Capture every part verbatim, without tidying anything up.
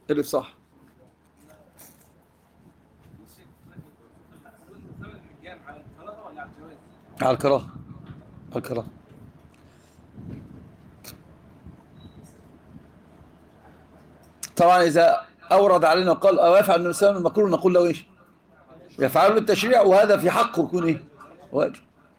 اللي صح. على الكراهة، على الكراهة. طبعا إذا أورد علينا وقال أو يفعل النبي صلى الله عليه وسلم المكروه نقول له إيش؟ يفعله التشريع، وهذا في حقه يكون إيه؟ واجب.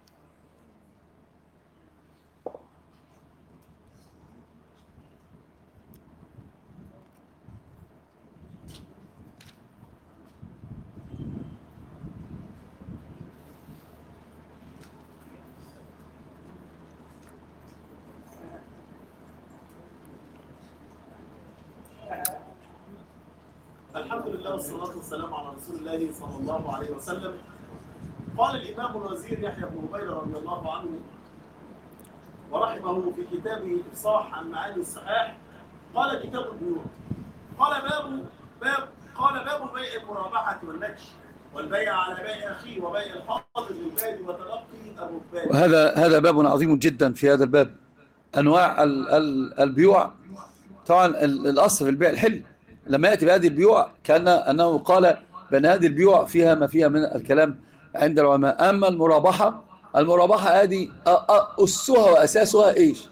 الحمد لله والصلاة والسلام على رسول الله صلى الله عليه وسلم. قال الإمام الوزير يحيى بن هبيرة رضي الله عنه ورحمه في كتابه الإفصاح عن معاني الصحاح، قال كتاب البيوع، قال باب باب قال باب بيع المرابحة والنكش والبيع على بيع أخيه وبيع الحاضر للباد وتلقي الركبان. وهذا هذا باب عظيم جدا. في هذا الباب أنواع ال ال البيوع. طبعا الأصل في البيع الحل. لما يأتي بهذه البيوع كان أنه قال بأن هذه البيوع فيها ما فيها من الكلام عند العلماء. أما المرابحة، المرابحة هذه أسها وأساسها إيش؟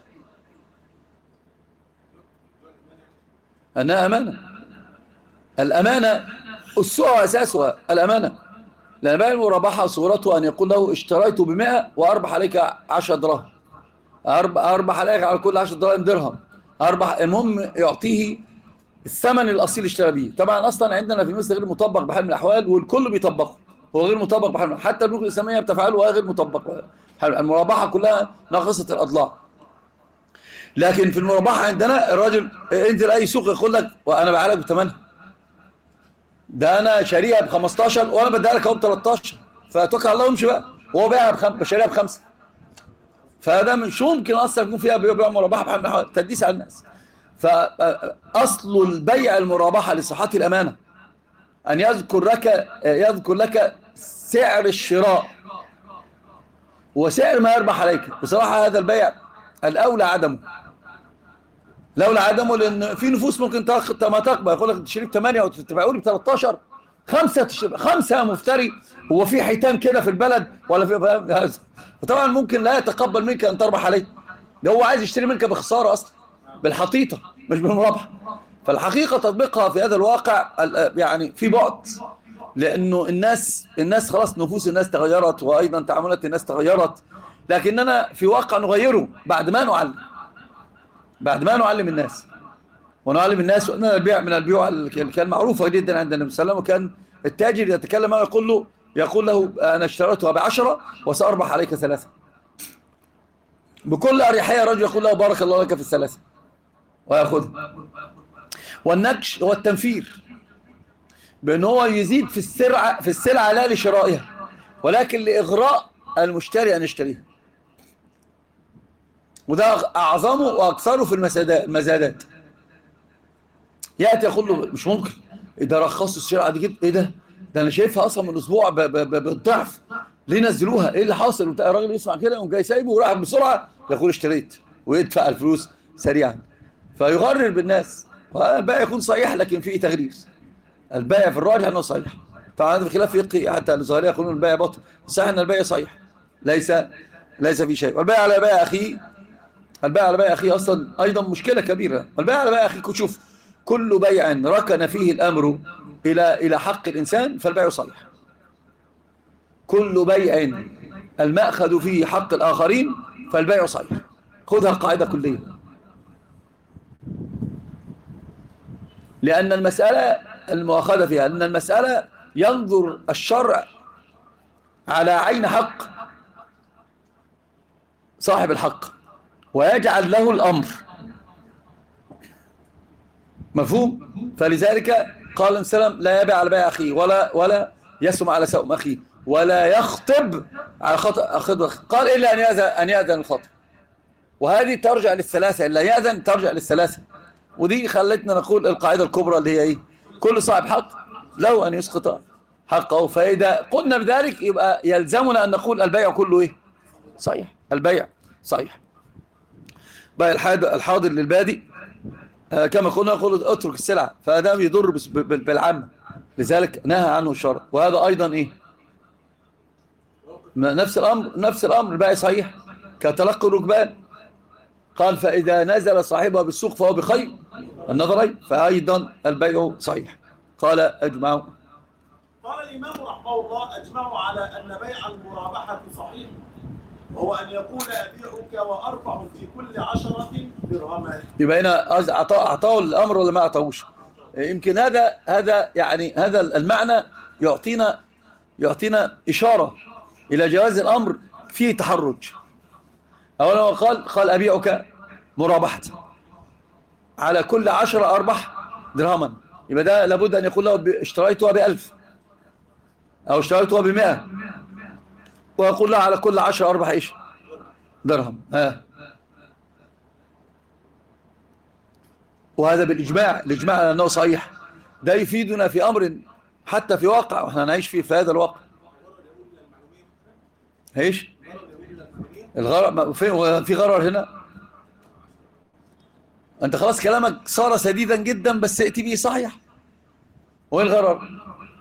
أنها أمانة. الأمانة أسها وأساسها الأمانة. لأن بيع المرابحة صورته أن يقول له اشتريت بمئة وأربح عليك عشر دراهم، أربح عليك على كل عشر دراهم درهم، أربح. المهم يعطيه الثمن الأصيل اشترى به. طبعا أصلا عندنا في مصر غير مطبق بحال من الأحوال، والكل بيطبقه، هو غير مطبق بحال من الأحوال. حتى البنوك الإسلامية بتفعله وهي غير مطبق. المرابحة كلها ناقصة الأضلاع. لكن في المرابحة عندنا الراجل انزل أي سوق يقول لك وأنا بعالج بثمنها، ده أنا شاريها ب خمستاشر وأنا بديها لك أهو ب تلتاشر، فتوكل على الله وامشي بقى، وهو بايعها بخمسة شاريها بخمسة. فهذا مش ممكن أصلا يكون فيها بيع مرابحة بحال من الأحوال، تدليس على الناس. فأصل البيع المرابحة لصحة الأمانة أن يذكر لك يذكر لك سعر الشراء وسعر ما يربح عليك. بصراحة هذا البيع الأولى عدمه، الأولى عدمه، لأن في نفوس ممكن تاخد ما تقبل، يقول لك تشتري ب ثمانية وتبيعوا لي ب تلتاشر، خمسة تشتري خمسة مفتري. هو في حيتان كده في البلد ولا في؟ طبعا ممكن لا يتقبل منك أن تربح عليه، ده هو عايز يشتري منك بخسارة أصلا، بالحطيطة مش بالمرابحة. فالحقيقة تطبيقها في هذا الواقع يعني في بعد، لأنه الناس الناس خلاص نفوس الناس تغيرت، وأيضا تعاملات الناس تغيرت. لكننا في واقع نغيره بعد ما نعلم، بعد ما نعلم الناس ونعلم الناس. وأن البيع من البيوع اللي كان معروفة جدا عند النبي صلى الله عليه وسلم. وكان التاجر يتكلم معه يقول له يقول له أنا اشتريتها بعشرة وسأربح عليك ثلاثة. بكل أريحية رجل يقول له بارك الله لك في الثلاثة ويأخذها. والنكش هو التنفير، بأن هو يزيد في السلعة في السلعة لا لشرائها ولكن لإغراء المشتري أن يشتريها. وده أعظمه وأكثره في المزادات. يأتي يقول له مش ممكن، إذا رخصوا السلعة دي كده، إيه ده؟ ده أنا شايفها أصلا من أسبوع بالضعف، ليه نزلوها؟ إيه اللي حاصل؟ الراجل يسمع كده يقوم جاي سايبه وراح بسرعة يقول اشتريت ويدفع الفلوس سريعا، فيغرر بالناس. البائع يكون صحيح لكن فيه تغرير. البائع في الراجح أنه صحيح. طبعا هذا بخلاف فقهي، حتى الظاهرية يقولون البائع باطل، صحيح أن البائع صحيح، ليس ليس في شيء. والبائع على بائع أخيه، البائع على بائع أخيه أصلا أيضا مشكلة كبيرة. البائع على بائع أخيه، شوف كل بيع ركن فيه الأمر إلى إلى حق الإنسان فالبيع صحيح. كل بيع المأخذ فيه حق الآخرين فالبيع صحيح. خذها قاعدة كلية، لأن المسألة المؤاخذة فيها أن المسألة ينظر الشرع على عين حق صاحب الحق ويجعل له الأمر، مفهوم؟ فلذلك قال السلام لا يبيع على بيع أخيه ولا ولا يسم على سوم أخيه ولا يخطب على خطأ أخيه، قال إلا أن يأذن أن يأذن الخطب. وهذه ترجع للثلاثة، إلا يأذن ترجع للثلاثة. ودي خلتنا نقول القاعدة الكبرى اللي هي إيه؟ كل صاحب حق له أن يسقط حقه. فإذا قلنا بذلك يبقى يلزمنا أن نقول البيع كله إيه؟ صحيح. البيع صحيح. بيع الحاضر للبادي كما قلنا يقول اترك السلعة، فده بيضر بالعامة، لذلك نهى عنه الشرع. وهذا أيضا إيه نفس الأمر، نفس الأمر البيع صحيح كتلقي الركبان، قال فإذا نزل صاحبها بالسوق فهو بخير النظرين، فأيضا البيع صحيح. قال أجمعوا قال الإمام رحمه الله أجمعوا على أن بيع المرابحة صحيح، وهو أن يقول أبيعك وأرفع في كل عشرة درهما. يبقى هنا أعطاه الأمر ولا ما أعطاهوش؟ يمكن هذا هذا يعني هذا المعنى يعطينا يعطينا إشارة إلى جواز الأمر فيه تحرج. أولا قال قال أبيعك مرابحة على كل عشرة أربح درهما، يبقى ده لابد أن يقول له اشتريتها بألف أو اشتريتها بمئة، ويقول له على كل عشرة أربح إيش درهم. ها وهذا بالإجماع، الإجماع على أنه صحيح. ده يفيدنا في أمر حتى في واقع وإحنا نعيش فيه في هذا الواقع. ايش الغرر؟ في في غرر هنا؟ انت خلاص كلامك صار سديدا جدا، بس ائتي به صحيح. وين الغرر؟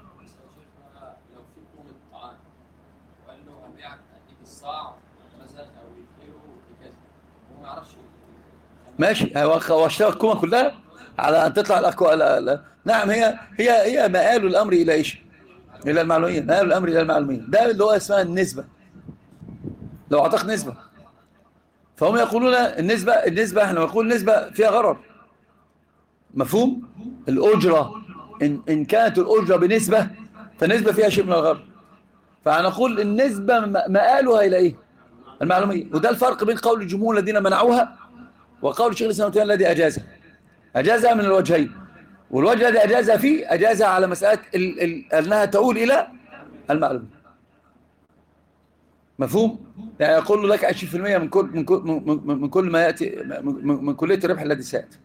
ماشي، هو اشترى الكومه كلها على ان تطلع الاكو. لا لا. نعم، هي هي هي مآل الامر الى ايش؟ الى المعلوميه. مآل الامر الى المعلوميه، ده اللي هو اسمها النسبه. لو اعطاك نسبه، فهم يقولون النسبه النسبه احنا نقول نسبه فيها غرر. مفهوم؟ الاجره ان ان كانت الاجره بنسبه، فالنسبه فيها شيء من الغرر، فهنقول النسبه مآلها الى ايه؟ المعلوميه. وده الفرق بين قول الجمهور الذين منعوها وقول الشيخ الاسلام ابن تيميه الذي اجازها. اجازها من الوجهين، والوجه الذي اجازها فيه اجازها على مساله ال ال انها تؤول الى المعلومه. مفهوم؟ يعني يقول له لك عشرين بالمئة من كل من كل من كل ما ياتي من, من كليه الربح الذي سياتي.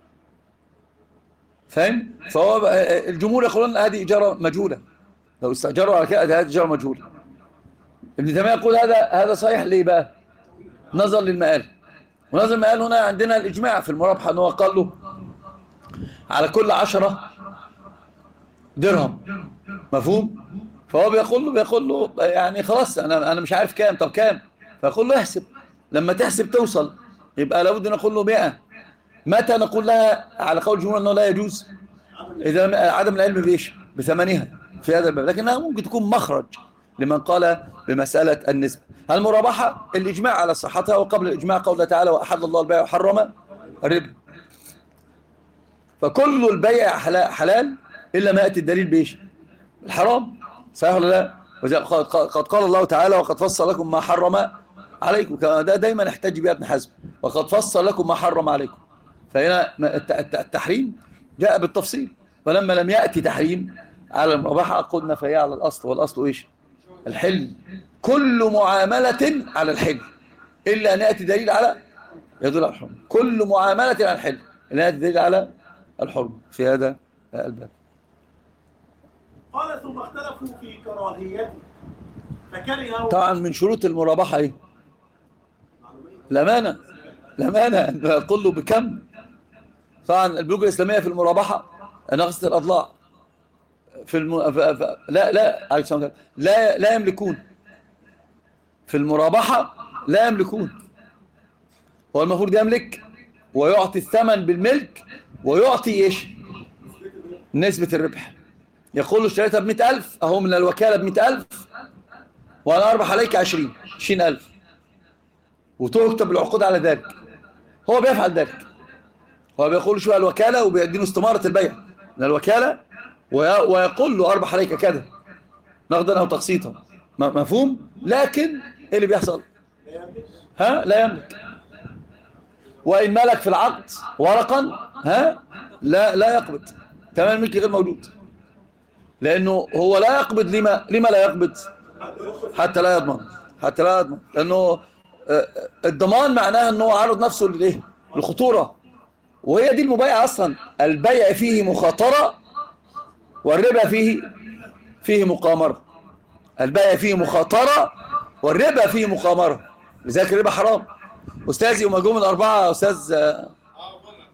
فاهم؟ فهو الجمهور يقولون هذه اجاره مجهوله، لو استاجروا على كده هذه اجاره مجهوله. ابن تيميه يقول هذا هذا صحيح. ليه بقى؟ نظر للمآل. ونظر المآل هنا عندنا الاجماع في المرابحه، ان هو قال له على كل عشرة درهم. مفهوم؟ فهو بيقول له بيقول له يعني خلاص انا انا مش عارف كام، طب كام؟ فيقول له احسب، لما تحسب توصل، يبقى لابد نقول له مئة. متى نقول لها على قول الجمهور انه لا يجوز؟ اذا عدم العلم بايش؟ بثمنها في هذا الباب، لكنها ممكن تكون مخرج لمن قال بمساله النسبه. المرابحه الاجماع على صحتها، وقبل الاجماع قوله تعالى واحل الله البيع وحرم الربا. فكل البيع حلال الا ما ياتي الدليل بايش؟ الحرام. صحيح ولا لا؟ قد قال الله تعالى وقد فصل لكم ما حرم عليكم. ده دايما نحتاج بها ابن حزم، وقد فصل لكم ما حرم عليكم. فهنا التحريم جاء بالتفصيل، ولما لم يأتي تحريم على المرابحة قلنا فهي على الأصل، والأصل إيش؟ الحل. كل معاملة على الحل إلا أن يأتي دليل على يدل على الحرم. كل معاملة على الحل إلا أن يأتي دليل على الحرم في هذا الباب. قال ثم اختلفوا في كراهيته فكرهوا. طبعا من شروط المرابحة إيه؟ الأمانة. الأمانة نقول له بكم. طبعا البنوك الإسلامية في المرابحة نقصة الأضلاع في الم... ف... ف... لا لا لا لا يملكون في المرابحة، لا يملكون. هو المفروض يملك ويعطي الثمن بالملك ويعطي إيش؟ نسبة الربح. يقول له اشتريتها بمئة ألف، أهو من الوكالة بمئة ألف وأنا أربح عليك عشرين عشرين ألف، وتكتب العقود على ذلك. هو بيفعل ذلك، هو بيقول شو الوكالة وبيدينه استمارة البيع من الوكالة، ويقول له أربح عليك كذا نقدا أو تقسيطا. مفهوم؟ لكن إيه اللي بيحصل؟ ها؟ لا يملك. وإن ملك في العقد ورقا ها لا لا يقبض. تمام، الملك غير موجود، لأنه هو لا يقبض. لما لما لا يقبض؟ حتى لا يضمن، حتى لا يضمن، لأنه الضمان معناه أنه عرض نفسه للإيه؟ للخطورة. وهي دي المبايعة أصلا، البيع فيه مخاطرة والربا فيه فيه مقامرة. البيع فيه مخاطرة والربا فيه مقامرة، لذلك الربا حرام. أستاذي وما جم الأربعة أستاذ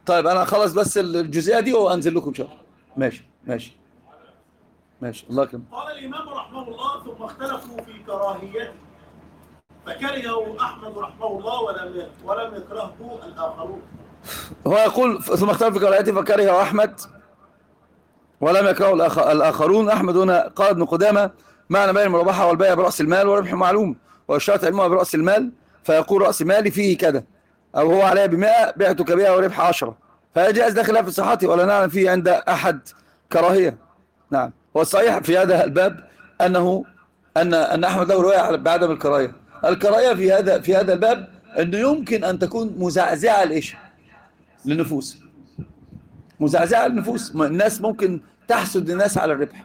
طيب انا خلص بس الجزئيه دي وانزل لكم ان شاء الله. ماشي ماشي ماشي، الله يكرمك. قال الإمام رحمه الله ثم اختلفوا في كراهيته فكرهه أحمد رحمه الله ولم ولم يكرهه الآخرون. هو يقول ثم اختلف في كراهيته فكرهه أحمد ولم يكرهه الآخرون. أحمد هنا قال ابن قدامة معنى بيع المرابحة والبيع برأس المال والربح معلوم، والشرط علمها برأس المال، فيقول رأس مالي فيه كذا، أو هو عليها بمائة بعتك بها وربح عشرة، فيجاز داخلها في صحته ولا نعلم فيه عند أحد كراهية. نعم، هو الصحيح في هذا الباب أنه أن أن أحمد له رواية بعدم الكراهية. الكراهية في هذا في هذا الباب أنه يمكن أن تكون مزعزعة الإيش للنفوس، مزعزعة للنفوس. الناس ممكن تحسد الناس على الربح،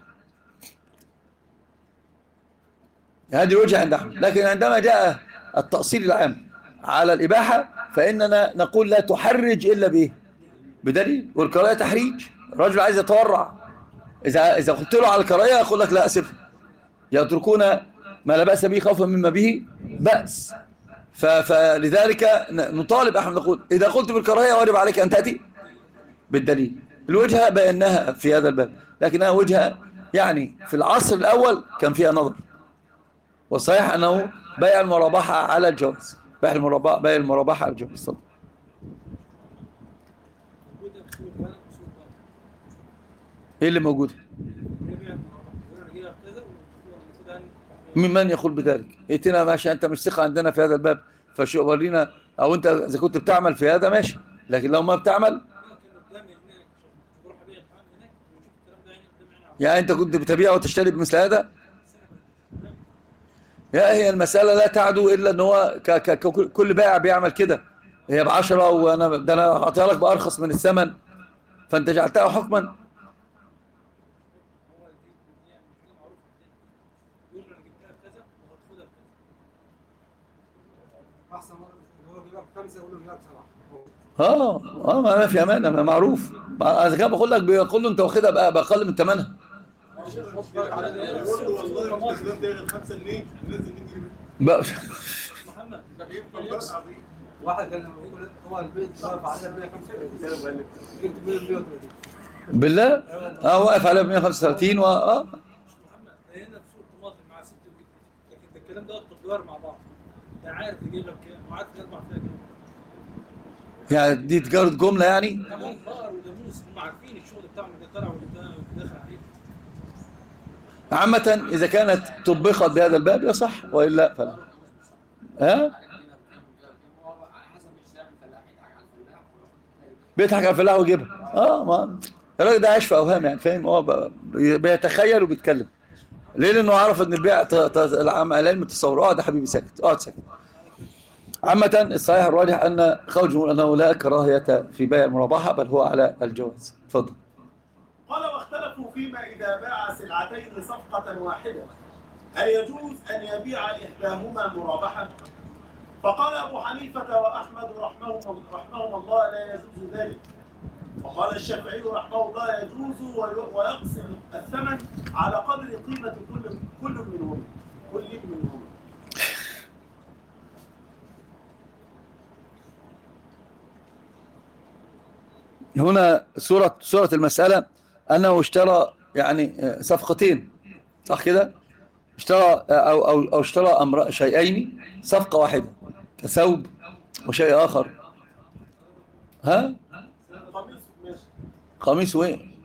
هذه الوجهة عند أحمد. لكن عندما جاء التأصيل العام على الإباحة فإننا نقول لا تحرج إلا به بدليل، والكراهية تحريج. الرجل عايز يتورع، إذا إذا قلت له على الكراهية يقول لك لا أسف، يتركون ما لا بأس به خوفا مما به بأس. فلذلك نطالب أحمد نقول إذا قلت بالكراهية واجب عليك أن تأتي بالدليل. الوجهة بيناها في هذا الباب، لكنها وجهة يعني في العصر الأول كان فيها نظر، والصحيح أنه بيع المرابحة على الجواز، بيع المرابحة بيع المرابحة على الجواز. ايه اللي موجود؟ ممن يقول بذلك؟ ائتنا ماشي، انت مش ثقة عندنا في هذا الباب فشو ورينا، او انت اذا كنت بتعمل في هذا ماشي، لكن لو ما بتعمل يعني انت كنت بتبيع وتشتري بمثل هذا. يا هي المسألة لا تعدو الا ان هو ك ك كل بائع بيعمل كده، هي بعشرة وانا ده انا اعطيها لك بارخص من الثمن فانت جعلتها حكما. اه اه ما في امان، ما معروف. اذا كان بقول لك بيقول له انت واخدها بقى باقل من ثمنها. واحد كان يقول هو البيت واقف على مية وخمسة وثلاثين بالله اه واقف على مية وخمسة وثلاثين و اه هنا في سوق طماطم مع ست جنيه، لكن الكلام ده تجار مع بعض، انت عارف يجيب لك كام وعارف يطبع فيها كام. يعني دي تجارة جملة يعني؟ كمان بقر وداموس هم عارفين الشغل بتاعهم اللي طلع واللي داخل عليه. عامة إذا كانت طبخت بهذا الباب يصح، وإلا فلا. ها؟ بيضحك على الفلاح ويجيبها. اه ما الراجل ده عايش في اوهام يعني، فاهم؟ هو بيتخيل وبيتكلم. ليه؟ لانه عرف ان البيع العلم التصور. اقعد يا حبيبي ساكت، اقعد ساكت. عامة الصحيح الراجح ان قول الجمهور انه لا كراهية في بيع المرابحة بل هو على الجواز. اتفضل. قال واختلفوا فيما إذا باع سلعتين صفقة واحدة هل يجوز أن يبيع إحداهما مرابحة؟ فقال أبو حنيفة وأحمد رحمهم, رحمهم الله لا يجوز ذلك، وقال الشافعي رحمه الله يجوز ويقسم الثمن على قدر قيمة كل كل منهم كل منهم. هنا سورة سورة المسألة أنه اشترى يعني صفقتين، صح كده؟ اشترى أو أو أو اشترى أمر شيئين صفقة واحدة كثوب وشيء آخر. ها؟ قميص وين؟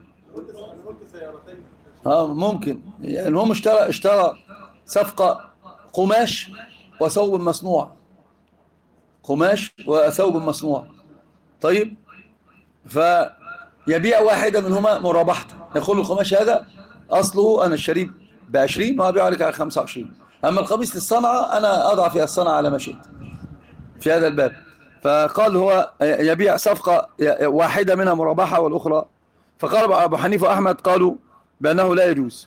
اه ممكن يعني. المهم اشترى اشترى صفقة قماش وثوب مصنوع، قماش وثوب مصنوع. طيب، فيبيع واحدة منهما مرابحته، يقول القماش هذا أصله أنا الشريب بعشرين وأبيع عليك على خمسة وعشرين، أما القميص للصنعة أنا أضع فيها الصنعة على ما شئت في هذا الباب. فقال هو يبيع صفقة واحدة منها مرابحة والأخرى. فقال أبو حنيفة وأحمد قالوا بأنه لا يجوز.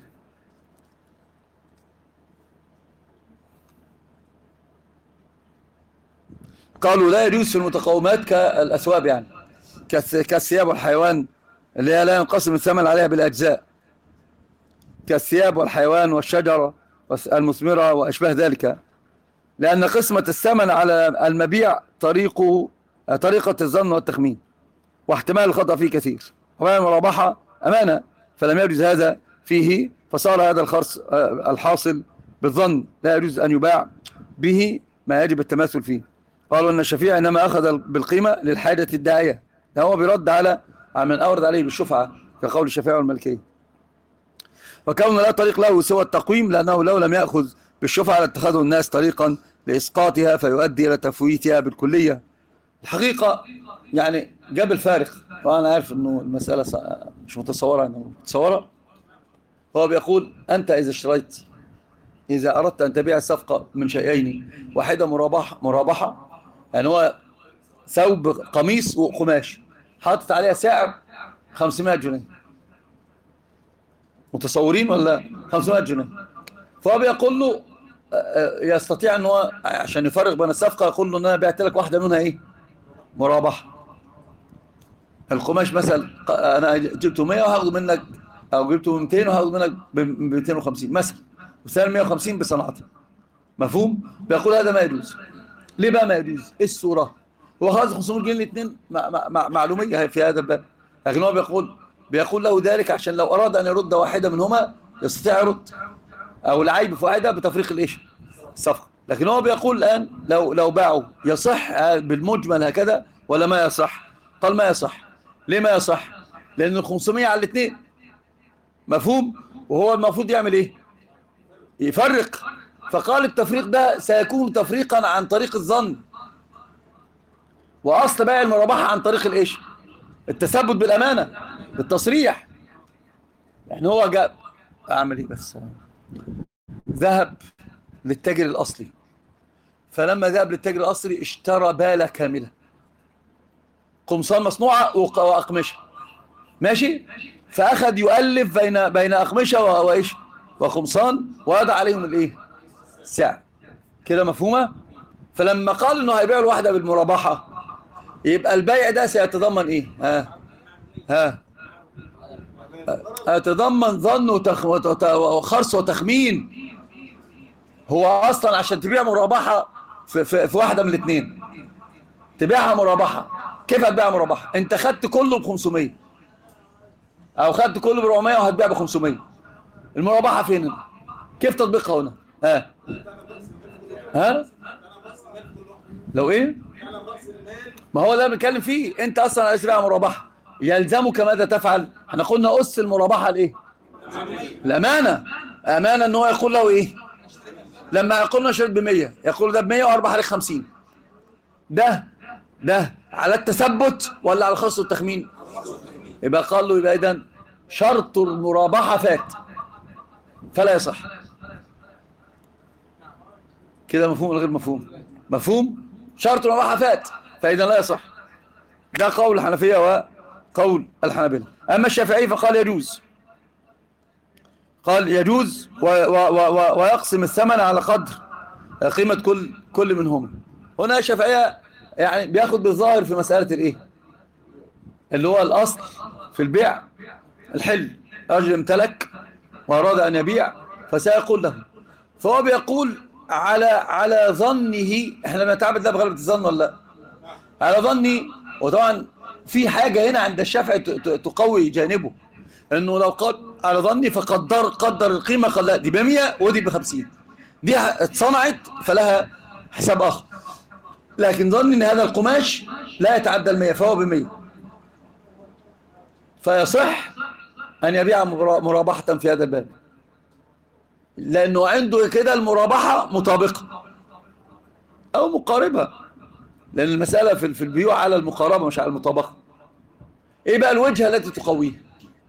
قالوا لا يجوز في المتقومات كالأثواب يعني، كالثياب والحيوان اللي هي لا ينقسم الثمن عليها بالأجزاء، كالثياب والحيوان والشجرة المثمرة وأشباه ذلك، لأن قسمة الثمن على المبيع طريقه طريقة الظن والتخمين. واحتمال الخطأ فيه كثير. وبيع المرابحة أمانة فلم يجوز هذا فيه، فصار هذا الخرص الحاصل بالظن لا يجوز أن يباع به ما يجب التماثل فيه. قالوا أن الشفيع إنما أخذ بالقيمة للحاجة الداعية، هو بيرد على من أورد عليه بالشفعة كقول الشافعي والمالكية. وكون لا طريق له سوى التقويم، لأنه لو لم يأخذ بالشفعة لاتخذه الناس طريقا لإسقاطها فيؤدي إلى تفويتها بالكلية. الحقيقة يعني جاب الفارق، وأنا عارف أنه المسألة مش متصورة، أنه متصورة. هو بيقول أنت إذا اشتريت، إذا أردت أن تبيع الصفقة من شيئين، واحدة مرابحة مرابحة يعني هو ثوب قميص وقماش حاطط عليها سعر خمسمائة جنيه، متصورين ولا؟ خمسمائة جنيه. فهو بيقول له يستطيع ان هو عشان يفرق بين الصفقه يقول له ان انا بعت لك واحده منها ايه؟ مرابحه. القماش مثلا انا جبته مية وهاخده منك، او جبته مئتين وهاخده منك ب مئتين وخمسين مثلا، وسعر مئة وخمسين بصناعته. مفهوم؟ بيقول هذا ما يجوز. ليه بقى ما يجوز؟ ايه الصوره؟ هو خلاص خمسمائة جنيه الاثنين معلوميه في هذا الباب، لكن هو بيقول بيقول له ذلك عشان لو اراد ان يرد واحده منهما يستطيع يرد، او العيب في واحده بتفريق الايش؟ الصفقه. لكن هو بيقول الان لو لو باعوا يصح بالمجمل هكذا ولا ما يصح؟ قال ما يصح. ليه ما يصح؟ لان ال خمسمائة على الاثنين. مفهوم؟ وهو المفروض يعمل ايه؟ يفرق. فقال التفريق ده سيكون تفريقا عن طريق الظن، واصل بيع المرابحه عن طريق الايش؟ التثبت بالامانه بالتصريح. يعني هو جاب اعمل ايه بس، ذهب للتاجر الاصلي، فلما ذهب للتاجر الاصلي اشترى بالة كاملة، قمصان مصنوعة واقمشة، ماشي؟ فاخذ يؤلف بين بين اقمشة وايش؟ وقمصان، ووضع عليهم الايه؟ السعر. كده مفهومة؟ فلما قال انه هيبيع الواحدة بالمرابحة، يبقى البيع ده سيتضمن ايه؟ ها ها يتضمن ظن وخرص وتخمين. هو اصلا عشان تبيع مرابحه في, في, في واحده من الاثنين، تبيعها مرابحه، كيف هتبيع مرابحه؟ انت خدت كله ب خمسمائة او خدت كله ب أربعمائة وهتبيع ب خمسمائة. المرابحه فين؟ كيف تطبيقها هنا؟ ها ها لو ايه؟ ما هو ده بنتكلم فيه. انت اصلا عايز تبيع مرابحه، يلزمك ماذا تفعل؟ احنا قلنا اس المرابحه الايه؟ الامانه. امانه ان هو يقول له ايه؟ لما يقول له شرط ب مية يقول ده ب مية واربح عليك خمسين. ده ده على التثبت ولا على الخص والتخمين؟ يبقى قال له يبقى اذا شرط المرابحه فات فلا يصح. كده مفهوم ولا غير مفهوم؟ مفهوم. شرط المرابحه فات فاذا لا يصح. ده قول الحنفيه وقول الحنابلة. اما الشافعي فقال يجوز، قال يجوز و و و ويقسم الثمن على قدر قيمة كل كل منهما. هنا الشافعية يعني بياخد بالظاهر في مسألة الايه؟ اللي هو الاصل في البيع الحل. رجل امتلك واراد ان يبيع فسيقول له، فهو بيقول على على ظنه. احنا بنتعامل ده بغلبة الظن ولا لا؟ على ظني. وطبعا في حاجة هنا عند الشافعي تقوي جانبه، انه لو قال على ظني فقدر قدر القيمة، قال لا دي ب مية ودي ب خمسين، دي اتصنعت فلها حساب اخر، لكن ظني ان هذا القماش لا يتعدى ال مية فهو ب مية، فيصح ان يبيع مرابحة في هذا الباب، لانه عنده كده المرابحة مطابقة او مقاربة، لان المسألة في البيوع على المقاربة مش على المطابقة. ايه بقى الوجهة التي تقويه؟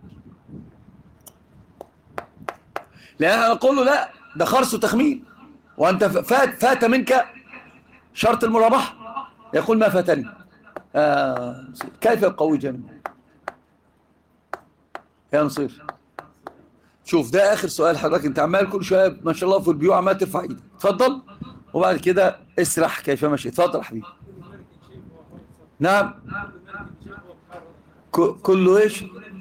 لأن احنا نقول له لا ده خرص وتخمين، وأنت فات, فات منك شرط المرابحة. يقول ما فاتني. آه كيف يقوي جانب يا نصير؟ شوف ده آخر سؤال حضرتك، أنت عمال كل شوية ما شاء الله في البيوع ما ترفع إيدك. اتفضل وبعد كده اسرح كيف مشي. اتفضل يا حبيبي. نعم كله ايش؟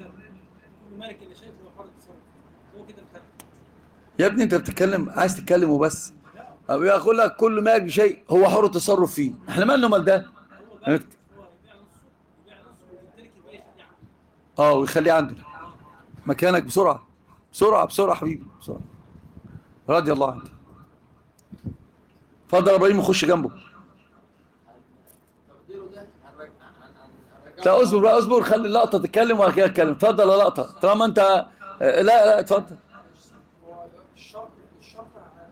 يا ابني انت بتتكلم عايز تتكلم وبس، او يقول لك كل ما يجي شيء هو حر التصرف فيه. احنا مالنا مال ده؟ اه ويخليه عنده مكانك بسرعة بسرعة بسرعة حبيبي بسرعة. رضي الله عنك. اتفضل يا ابراهيم خش جنبه. لا اصبر بقى اصبر خلي اللقطة تتكلم وبعد كده اتكلم. اتفضل يا لقطة طالما انت لا لا اتفضل. الشرط الشرط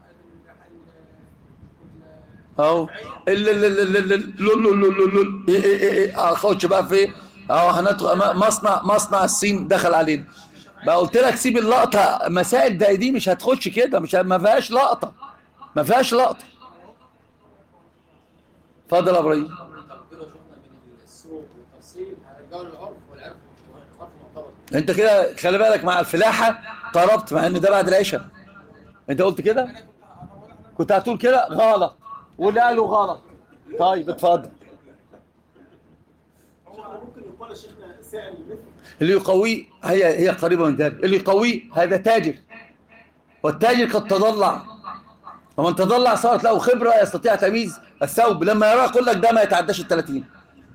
اهو ال ال ال ال ال ال ال ال ايه ايه ايه اخدش بقى في اهو هندخل مصنع مصنع الصين دخل علينا بقى. قلت لك سيب اللقطة مسائل زي دي مش هتخش كده مش ما فيهاش لقطة ما فيهاش لقطة. اتفضل يا ابراهيم. انت كده خلي بالك مع الفلاحة طربت مع ان ده بعد العشاء. انت قلت كده كنت هتقول كده غلط واللي قاله غلط. طيب اتفضل. هو ممكن يقول يا شيخنا سائل المثل. اللي يقويه هي هي قريبة من ذلك. اللي يقويه هذا تاجر والتاجر قد تضلع ومن تضلع صارت له خبرة يستطيع تمييز الثوب لما يراه يقول لك ده ما يتعداش ال ثلاثين.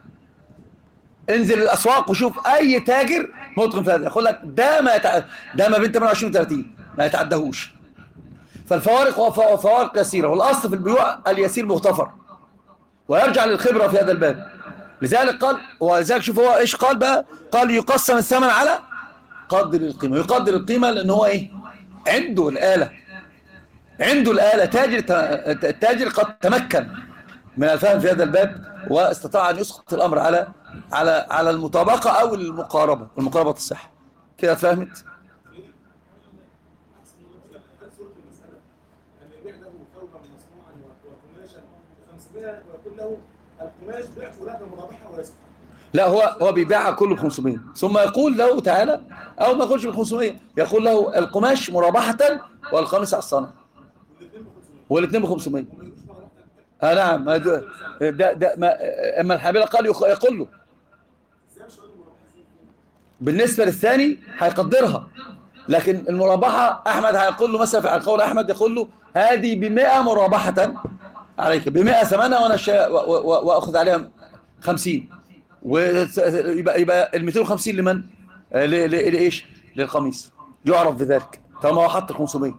انزل الاسواق وشوف اي تاجر متقن في هذا يقول لك ده ما يتع... ده ما بين ثمانية وعشرين و ثلاثين ما يتعداهوش. فالفوارق هو فوارق يسيرة والاصل في البيوع اليسير مغتفر ويرجع للخبرة في هذا الباب. لذلك قال ولذلك شوف هو ايش قال بقى. قال يقسم الثمن على قدر القيمة. يقدر القيمة لان هو ايه عنده الآلة عنده الآلة. تاجر التاجر قد تمكن من الفهم في هذا الباب واستطاع أن يسقط الأمر على على على المطابقة أو المقاربة المقاربة الصحة. كده فهمت؟ لا هو هو بيبيعها كله ب خمسمائة ثم يقول له تعالى أو ما يقولش ب خمسمائة يقول له القماش مرابحة والخامس على الصنع والاثنين ب خمسمائة. اه نعم ده ده, ده ما اما الحنابلة قال يقول له بالنسبة للثاني هيقدرها. لكن المرابحة احمد هيقول له مثلا في قول احمد يقول له هذه ب مائة مرابحة عليك ب مائة ثمنها وانا واخذ عليها خمسين ويبقى يبقى ال مئتين وخمسين لمن لايش للقميص يعرف بذلك طالما هو حط خمسمائة.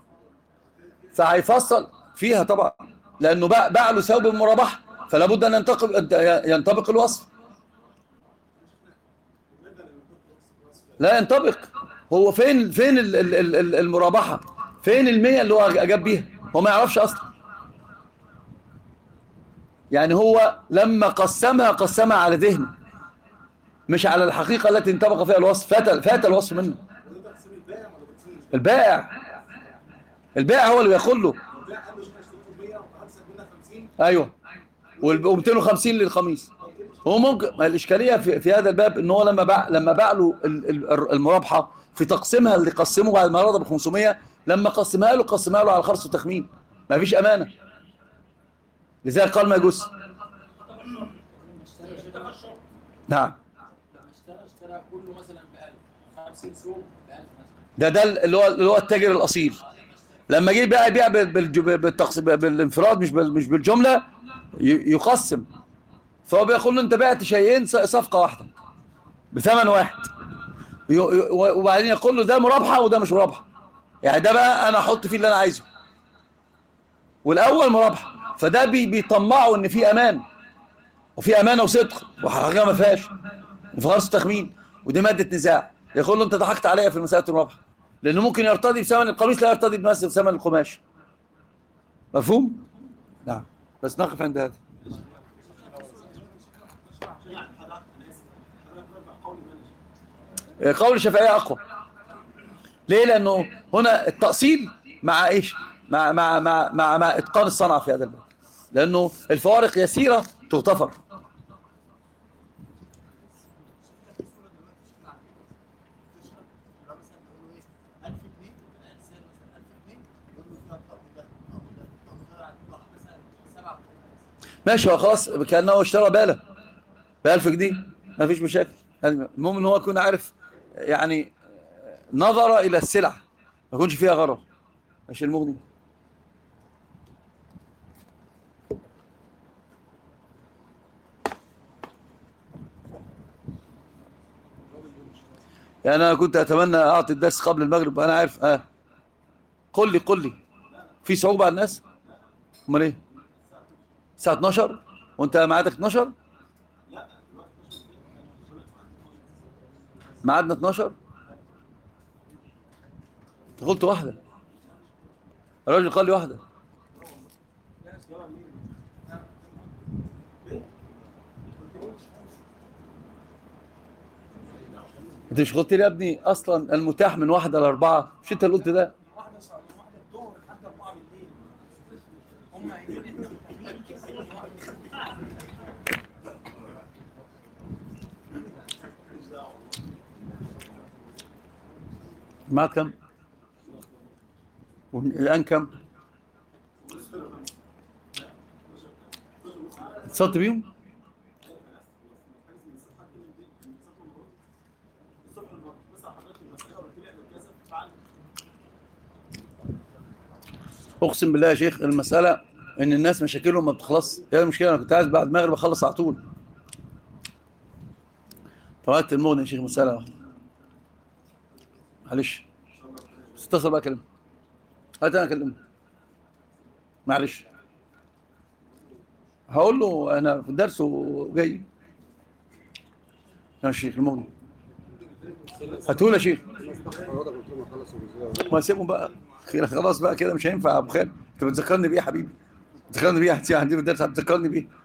فهيفصل فيها طبعا لانه باع له ثوب المرابحه فلا بد ان ينطبق ينطبق الوصف. لا ينطبق. هو فين فين المرابحه فين المية اللي هو جاب بيها هو ما يعرفش اصلا. يعني هو لما قسمها قسمها على ذهنه مش على الحقيقه التي انطبق فيها الوصف. فات فات الوصف منه. البائع البائع هو اللي بيقول له ايوه و250 للخميس. هو ممكن ما الاشكاليه في, في هذا الباب ان هو لما باع لما باع له المرابحه في تقسيمها اللي قسمه بعد ما رضى ب خمسمائة لما قسمها له قسمها له على خرص وتخمين ما فيش امانه. لذلك قال ما يجوز. نعم ده ده اللي هو اللي هو التاجر الاصيل لما جه بقى يبيع بالانفراد مش مش بالجمله يقسم. فهو بيقول له انت بعت شيئين صفقه واحده بثمن واحد وبعدين يقول له ده مرابحه وده مش مرابحه. يعني ده بقى انا احط فيه اللي انا عايزه والاول مرابحه. فده بيطمعوا ان في امان وفي امانه وصدق وحقيقه ما فيهاش وفي غرس تخمين ودي ماده نزاع. يقول له انت ضحكت عليا في مساله المرابحه لانه ممكن يرتضي بثمن القميص لا يرتضي بثمن القماش. مفهوم؟ نعم بس نقف عند هذا. قول الشافعية أقوى. ليه؟ لأنه هنا التأصيل مع إيش؟ مع مع مع مع, مع إتقان الصنعة في هذا الباب لأنه الفوارق يسيرة تغتفر. ماشي هو خلاص كأنه اشترى بالة بألف جنيه ما فيش مشاكل. المهم ان هو يكون عارف يعني نظر الى السلع ما يكونش فيها غرض. ماشي المغني. يعني انا كنت اتمنى اعطي الدرس قبل المغرب، انا عارف. اه قل لي قل لي في صعوبة على الناس؟ امال ايه؟ الساعة اتناشر وانت ميعادك اتناشر؟ ميعادنا اتناشر. قلت واحدة، الراجل قال لي واحدة. انت مش قلت لي يا ابني اصلا المتاح من واحدة لاربعة؟ مش انت اللي قلت ده؟ واحده صار واحده الظهر لحد أربعة بالليل. هم قايلين معاك كم؟ الان كم؟ اتصلت بيهم؟ اقسم بالله يا شيخ المسألة ان الناس مشاكلهم ما بتخلص، هي المشكلة. انا كنت عايز بعد المغرب اخلص على طول. فوقت المغني يا شيخ مسألة واحدة، معلش. بس اتصل بقى كلمة، هات انا اكلمه معلش. هقول له انا في الدرس وجاي يا شيخ المغني. هاتوا يا شيخ. ما سيبهم بقى خلاص بقى كده، مش هينفع يا ابو خالد. انت بتذكرني بيه يا حبيبي، بتذكرني بيه يا حسين، عندي في الدرس بتذكرني بيه.